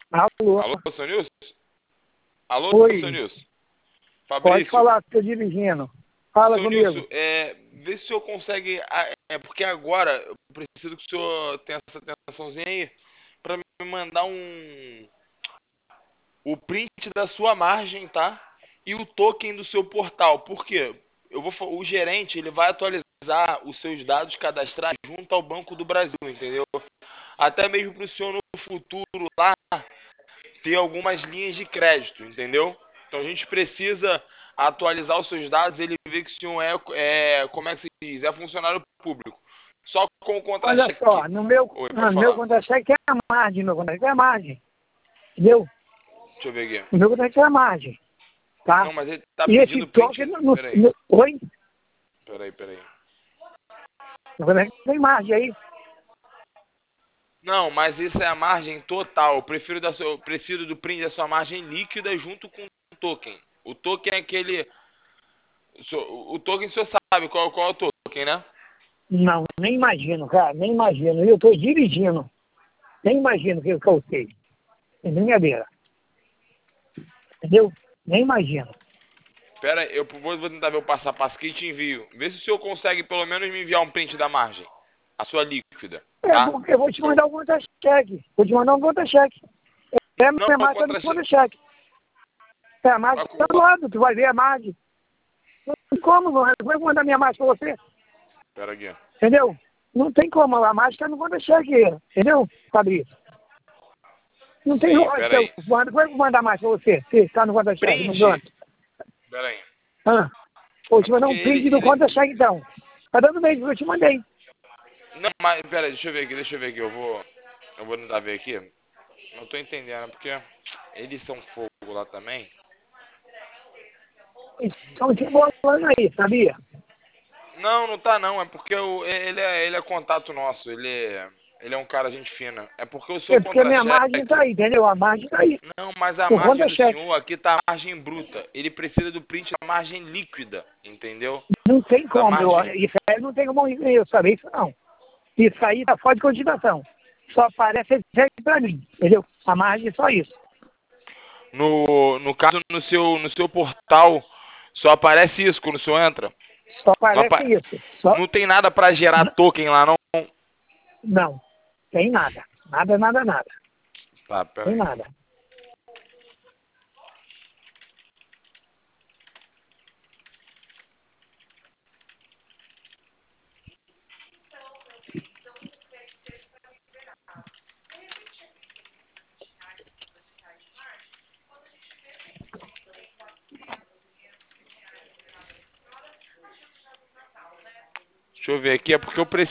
Alô? Alô, seu Nilson? Alô, seu Oi, Nilson? pode Fabrício, falar, estou dirigindo. Fala seu Nilson, comigo. vê se o senhor consegue. Porque agora eu preciso que o senhor tenha essa atençãozinha aí para me mandar o print da sua margem, tá? E o token do seu portal. Por quê? O gerente ele vai atualizar os seus dados cadastrais junto ao Banco do Brasil, entendeu? Até mesmo para o senhor no futuro lá ter algumas linhas de crédito, entendeu? Então a gente precisa atualizar os seus dados, ele vê que o senhor como é que se diz, é funcionário público. Só com o Olha contra-cheque. só, no meu, Oi, no pode meu falar. contra-cheque é a margem, meu contra-cheque é a margem. Entendeu? Deixa eu ver aqui. No meu contra-cheque é a margem, tá? Não, mas ele tá E esse pedindo print. toque Peraí, Oi? peraí. No contra-cheque tem margem aí. Não, mas isso é a margem total. Eu preciso do print da sua margem líquida junto com o token. O token é aquele. O token o senhor sabe qual é o token, né? Não, nem imagino, cara, nem imagino. Eu estou dirigindo. Nem imagino que eu sei. É brincadeira. Entendeu? Nem imagino. Pera aí, eu vou tentar ver o passo a passo que te envio. Vê se o senhor consegue pelo menos me enviar um print da margem. A sua líquida, tá? Eu vou te mandar um contra-cheque. Vou te mandar um contra-cheque. É a Não, minha margem no contra-cheque. contra-cheque. É a margem tá do lado, tu vai ver a margem. Não tem como, não. Como é que eu vou mandar minha margem pra você? Pera aqui. Entendeu? Não tem como, a margem tá no contra-cheque. Entendeu, Fabrício? Não tem Sim, lógica. pera aí. Como é que eu vou mandar mais pra você? Se tá no contra-cheque, no Print. canto. Pera aí. Ah, vou É te mandar porque um print do contra-cheque, então. Tá dando bem, eu te mandei. Não, mas pera aí, deixa eu ver aqui. Eu vou tentar ver aqui. Não tô entendendo, porque eles são fogo lá também. Então, te bolando aí, sabia? Não, não tá não. É porque ele é contato nosso. Ele é um cara gente fina. É porque o seu É porque a minha contra-cheque. margem tá aí, entendeu? A margem tá aí. Não, mas a O margem do contra-cheque. senhor aqui tá a margem bruta. Ele precisa do print da margem líquida, entendeu? Não tem Da como, margem. isso aí não tem como eu saber isso não. Isso aí tá fora de cogitação. Só aparece esse pra mim, entendeu? A margem é só isso. No caso, no seu portal, só aparece isso quando o senhor entra. Só Não, aparece isso. Só não tem nada para gerar token lá, não. não. Tem nada. Nada, nada, nada. Tá, pera Tem aí. nada. Deixa eu ver aqui, é porque eu preciso